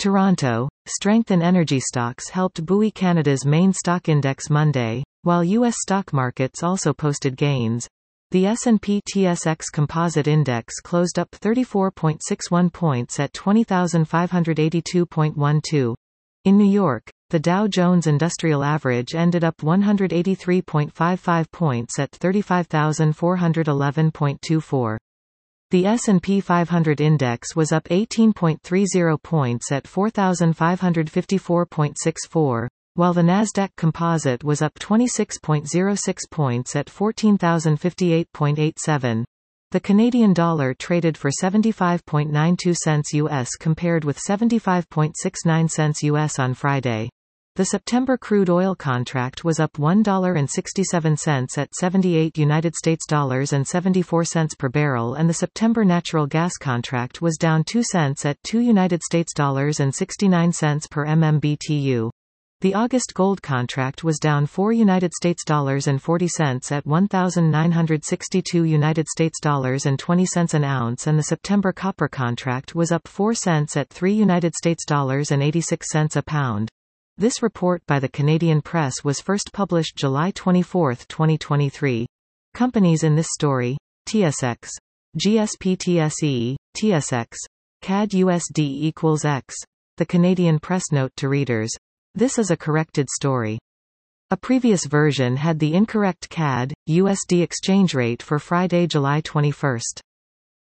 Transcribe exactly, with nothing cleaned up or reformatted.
Toronto. Strength in energy stocks helped buoy Canada's main stock index Monday, while U S stock markets also posted gains. The S and P T S X Composite Index closed up thirty-four point six one points at twenty thousand five hundred eighty-two point one two. In New York, the Dow Jones Industrial Average ended up one hundred eighty-three point five five points at thirty-five thousand four hundred eleven point two four. The S and P five hundred Index was up eighteen point three zero points at four thousand five hundred fifty-four point six four, while the Nasdaq Composite was up twenty-six point zero six points at fourteen thousand fifty-eight point eight seven. The Canadian dollar traded for seventy-five point nine two cents U S compared with seventy-five point six nine cents U S on Friday. The September crude oil contract was up one dollar and sixty-seven cents at seventy-eight United States dollars and seventy-four cents per barrel, and the September natural gas contract was down two cents at two United States dollars and sixty-nine cents per M M B T U. The August gold contract was down four United States dollars and forty cents at one thousand nine hundred sixty-two United States dollars and twenty cents an ounce, and the September copper contract was up four cents at three United States dollars and eighty-six cents a pound. This report by the Canadian Press was first published July twenty-fourth, twenty twenty-three. Companies in this story: T S X, G S P T S E, T S X, C A D U S D equals X. The Canadian Press note to readers: this is a corrected story. A previous version had the incorrect C A D U S D exchange rate for Friday, July twenty-first.